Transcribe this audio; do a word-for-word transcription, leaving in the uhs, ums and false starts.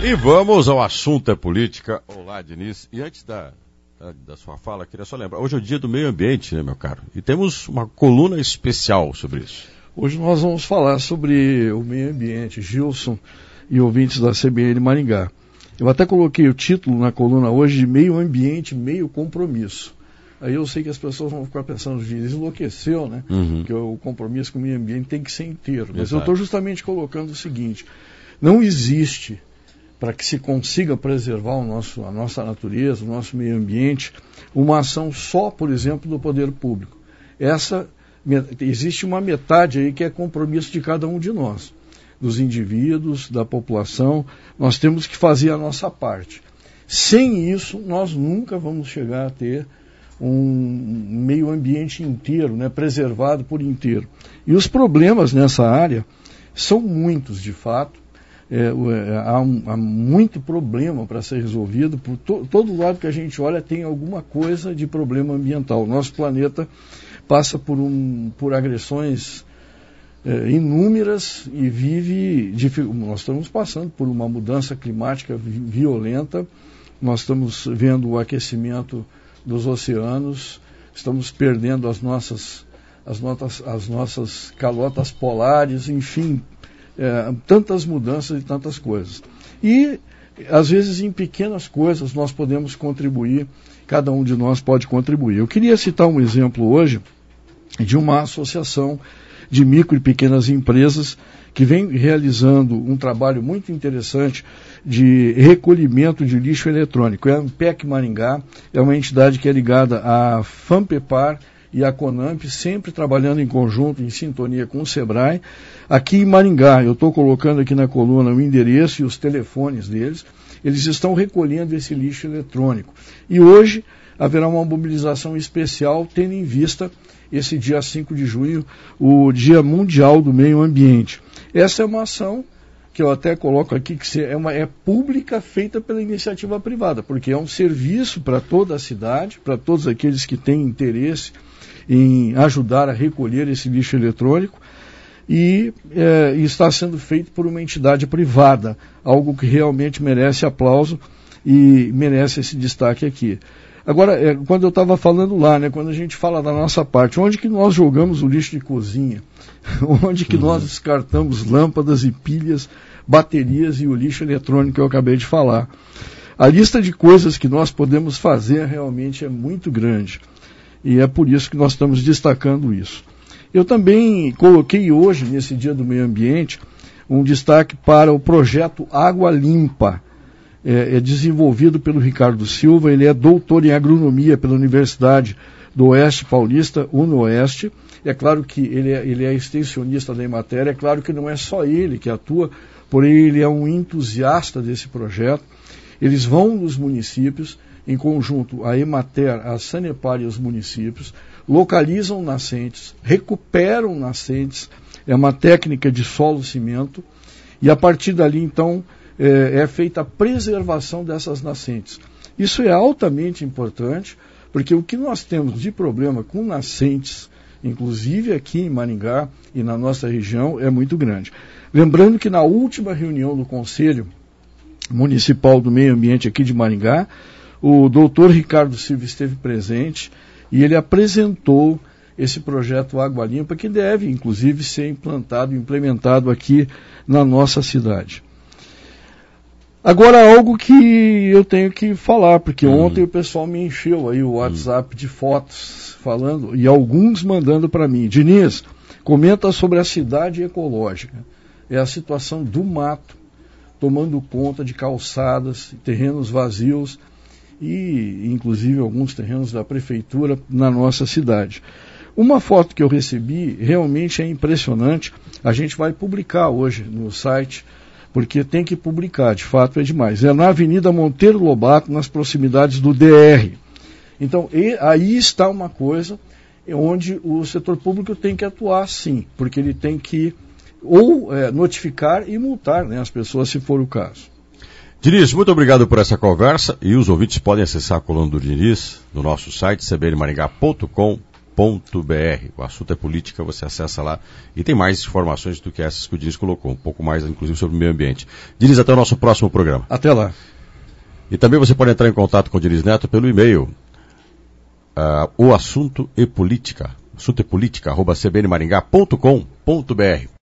E vamos ao assunto é política. Olá, Diniz. E antes da, da, da sua fala, queria só lembrar, hoje é o dia do meio ambiente, né, meu caro? E temos uma coluna especial sobre isso. Hoje nós vamos falar sobre o meio ambiente, Gilson e ouvintes da C B N Maringá. Eu até coloquei o título na coluna hoje de meio ambiente, meio compromisso. Aí eu sei que as pessoas vão ficar pensando, Diniz enlouqueceu, né? Uhum. Porque o compromisso com o meio ambiente tem que ser inteiro. Mas Exato. eu estou justamente colocando o seguinte, não existe, para que se consiga preservar o nosso, a nossa natureza, o nosso meio ambiente, uma ação só, por exemplo, do poder público. Essa, existe uma metade aí que é compromisso de cada um de nós, dos indivíduos, da população. Nós temos que fazer a nossa parte. Sem isso, nós nunca vamos chegar a ter um meio ambiente inteiro, né, preservado por inteiro. E os problemas nessa área são muitos, de fato. É, há, um, há muito problema para ser resolvido. Por to, todo lado que a gente olha tem alguma coisa de problema ambiental. Nosso planeta passa por, um, por agressões é, inúmeras e vive... Nós estamos passando por uma mudança climática violenta, nós estamos vendo o aquecimento dos oceanos, estamos perdendo as nossas, as notas, as nossas calotas polares, enfim... É, tantas mudanças e tantas coisas. E, às vezes, em pequenas coisas nós podemos contribuir, cada um de nós pode contribuir. Eu queria citar um exemplo hoje de uma associação de micro e pequenas empresas que vem realizando um trabalho muito interessante de recolhimento de lixo eletrônico. É a Ampec Maringá, é uma entidade que é ligada à FAMPEPAR e a CONAMP, sempre trabalhando em conjunto, em sintonia com o SEBRAE. Aqui em Maringá, eu estou colocando aqui na coluna o endereço e os telefones deles, eles estão recolhendo esse lixo eletrônico. E hoje haverá uma mobilização especial, tendo em vista esse dia cinco de junho, o Dia Mundial do Meio Ambiente. Essa é uma ação que eu até coloco aqui, que é, uma, é pública, feita pela iniciativa privada, porque é um serviço para toda a cidade, para todos aqueles que têm interesse em ajudar a recolher esse lixo eletrônico, e é, está sendo feito por uma entidade privada, algo que realmente merece aplauso e merece esse destaque aqui. Agora, é, quando eu estava falando lá, né, quando a gente fala da nossa parte, onde que nós jogamos o lixo de cozinha? Onde que uhum. nós descartamos lâmpadas e pilhas, baterias e o lixo eletrônico que eu acabei de falar? A lista de coisas que nós podemos fazer realmente é muito grande. E é por isso que nós estamos destacando isso. Eu também coloquei hoje, nesse Dia do Meio Ambiente, um destaque para o projeto Água Limpa. É, é desenvolvido pelo Ricardo Silva, ele é doutor em agronomia pela Universidade do Oeste Paulista, UNOeste. É claro que ele é, ele é extensionista da Emater, é claro que não é só ele que atua, porém ele é um entusiasta desse projeto. Eles vão nos municípios, em conjunto a Emater, a Sanepar e os municípios, localizam nascentes, recuperam nascentes, é uma técnica de solo-cimento, e a partir dali, então, é, é feita a preservação dessas nascentes. Isso é altamente importante, porque o que nós temos de problema com nascentes, inclusive aqui em Maringá e na nossa região, é muito grande. Lembrando que na última reunião do Conselho Municipal do Meio Ambiente aqui de Maringá, o doutor Ricardo Silva esteve presente e ele apresentou esse projeto Água Limpa, que deve, inclusive, ser implantado, implementado aqui na nossa cidade. Agora, algo que eu tenho que falar, porque hum. ontem o pessoal me encheu aí o WhatsApp hum. de fotos, falando, e alguns mandando para mim. Diniz, comenta sobre a cidade ecológica. É a situação do mato, tomando conta de calçadas, terrenos vazios, e inclusive alguns terrenos da prefeitura na nossa cidade. Uma foto que eu recebi realmente é impressionante, a gente vai publicar hoje no site, porque tem que publicar, de fato é demais. É na Avenida Monteiro Lobato, nas proximidades do D R. Então, e, aí está uma coisa onde o setor público tem que atuar sim, porque ele tem que ou é, notificar e multar, né, as pessoas, se for o caso. Diniz, muito obrigado por essa conversa, e os ouvintes podem acessar a coluna do Diniz no nosso site, c b n maringá ponto com ponto b r. O assunto é política, você acessa lá e tem mais informações do que essas que o Diniz colocou, um pouco mais, inclusive, sobre o meio ambiente. Diniz, até o nosso próximo programa. Até lá. E também você pode entrar em contato com o Diniz Neto pelo e-mail, uh, o assunto e política, assunto e política, arroba c b n maringá ponto com ponto b r.